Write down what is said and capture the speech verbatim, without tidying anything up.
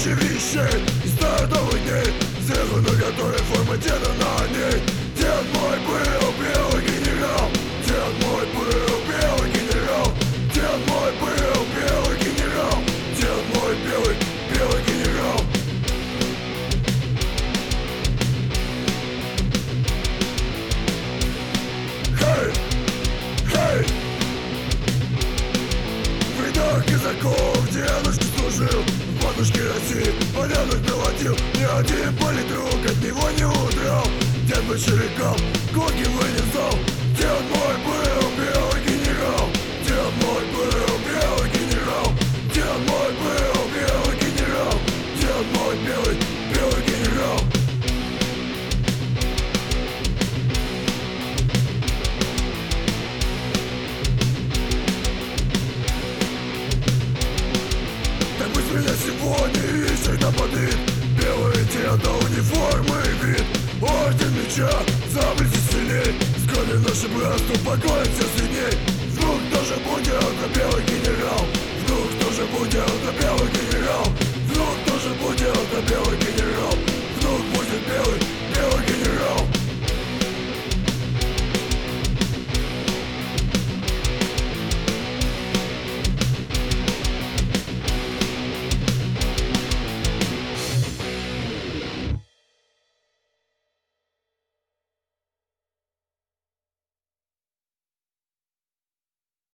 куча вещей и старых новых дней, сверху на которой форма деда на ней. Дед мой был белый генерал, дед мой был белый генерал, дед мой был белый генерал, дед мой белый, белый генерал. Хей, хей! В рядах казаков дедушка служил, в матушке России порядок наводил. Ни один политрук от него не удрал. Дед большевикам коки вынесал. Дед мой был белый генерал, дед мой был белый генерал, дед мой был белый генерал, дед мой белый, белый генерал. Так пусть меня сегодня и всегда подвид белый деда униформы и вид. Орден меча, заблести сильней, вскоре наше братство покоится сильней. Вдруг тоже будет на белый генерал, вдруг тоже будет на белый генерал, вдруг тоже будет на белый генерал, вдруг будет белый.